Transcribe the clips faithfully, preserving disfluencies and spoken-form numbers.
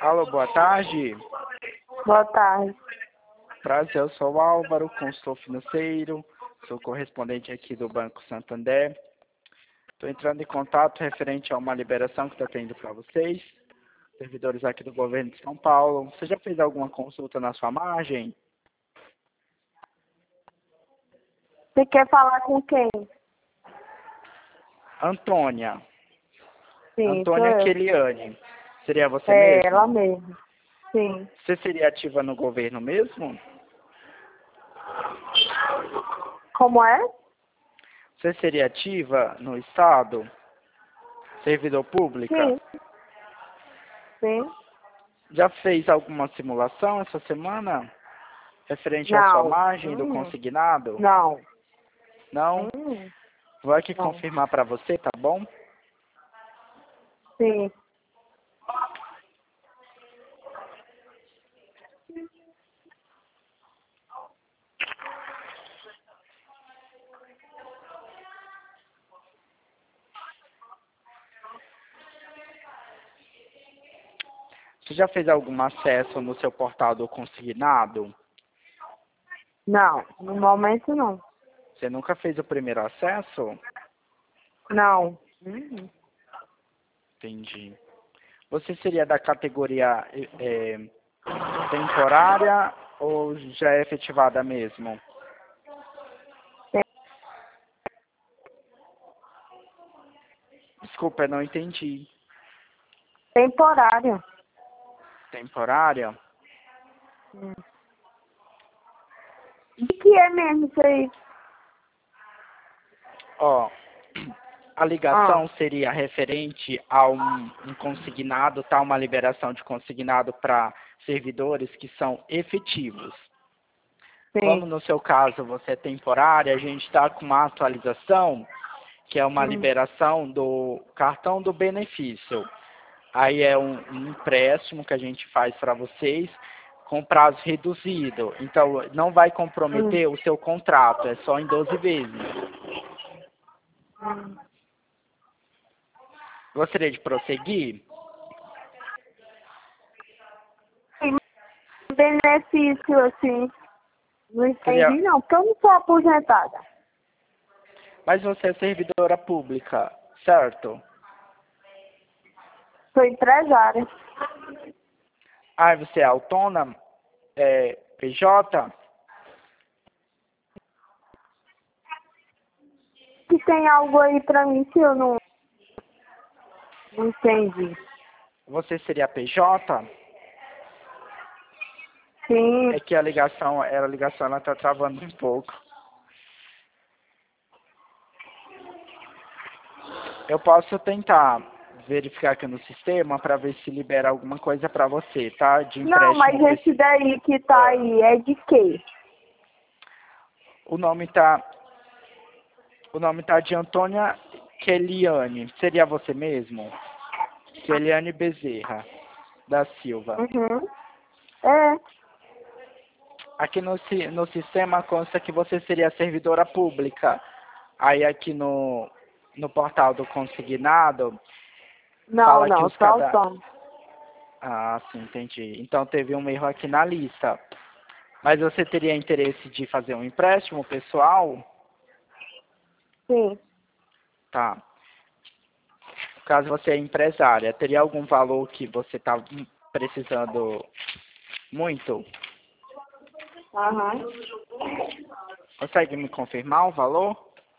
Alô, boa tarde. Boa tarde. Prazer, eu sou o Álvaro, consultor financeiro, sou correspondente aqui do Banco Santander. Estou entrando em contato referente a uma liberação que está tendo para vocês, servidores aqui do governo de São Paulo. Você já fez alguma consulta na sua margem? Você quer falar com quem? Antônia. Sim, sou Antônia eu. Keliane. Seria você É, mesmo? ela mesmo. Sim. Você seria ativa no governo mesmo? Como é? Você seria ativa no Estado? Servidor pública? Sim. Sim. Já fez alguma simulação essa semana? Referente à sua Não. margem do Hum. consignado? Não. Não? Hum. Vou aqui Não. confirmar para você, tá bom? Sim. Você já fez algum acesso no seu portal do consignado? Não. No momento, não. Você nunca fez o primeiro acesso? Não. Hum. Entendi. Você seria da categoria é, temporária ou já é efetivada mesmo? Desculpa, eu não entendi. Temporário. Temporária? Hum. O que é mesmo isso aí? Ó, a Ah. ligação seria referente a um, um consignado, tá? Uma liberação de consignado para servidores que são efetivos. Como Sim. no seu caso você é temporária, a gente está com uma atualização, que é uma Hum. liberação do cartão do benefício. Aí é um, um empréstimo que a gente faz para vocês com prazo reduzido. Então, não vai Hum. comprometer o seu contrato, é só em doze vezes. Hum. Gostaria de prosseguir? Benefício, assim. Não Seria... entendi, não, porque eu não sou aposentada. Mas você é servidora pública, certo? Sou empresária. Ah, você é autônoma? É P J? Se tem algo aí pra mim que eu não, não entendi. Você seria P J? Sim. É que a ligação, a ligação ela tá travando um pouco. Eu posso tentar verificar aqui no sistema para ver se libera alguma coisa para você, tá? De Não, mas empréstimo. esse daí que tá aí é de quê? O nome tá, o nome tá de Antônia Keliane. Seria você mesmo? Keliane Bezerra da Silva. Uhum. É. Aqui no, si- no sistema consta que você seria servidora pública. Aí aqui no, no portal do consignado Não, fala que não, os só cada... autônomo. Ah, sim, entendi. Então teve um erro aqui na lista. Mas você teria interesse de fazer um empréstimo pessoal? Sim. Tá. Caso você é empresária, teria algum valor que você está precisando muito? Aham. Consegue me confirmar o valor?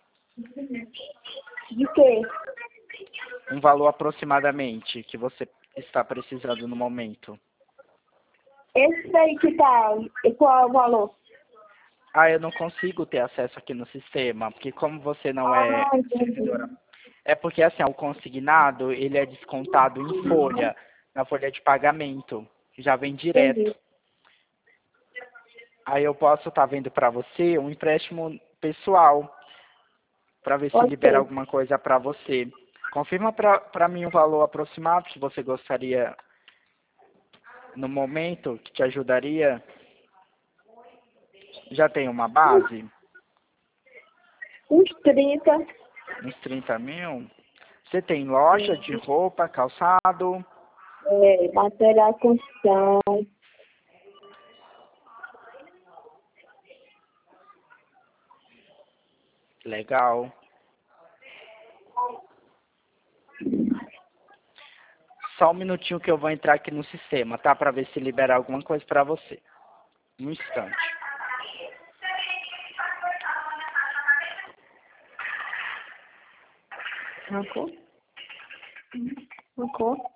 De quê? Um valor aproximadamente que você está precisando no momento. Esse daí que tá, e qual é o valor? Ah, eu não consigo ter acesso aqui no sistema, porque como você não é Ah, servidora... entendi. É porque assim, o consignado, ele é descontado em folha, na folha de pagamento, que já vem direto. Entendi. Aí eu posso estar vendo para você um empréstimo pessoal, para ver se libera Ok. alguma coisa para você. Confirma para mim o valor aproximado que você gostaria no momento, que te ajudaria. Já tem uma base? Uns trinta. Uns trinta mil? Você tem loja de roupa, calçado? É, material de construção. Legal. Só um minutinho que eu vou entrar aqui no sistema, tá? Para ver se libera alguma coisa para você. Um instante. Arrancou? Arrancou?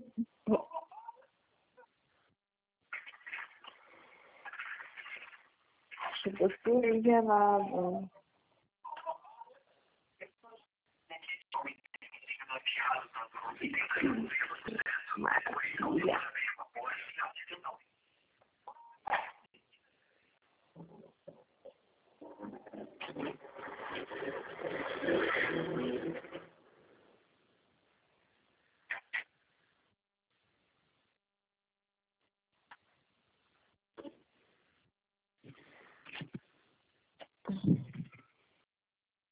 Tipo, tudo gelado. Maravilha.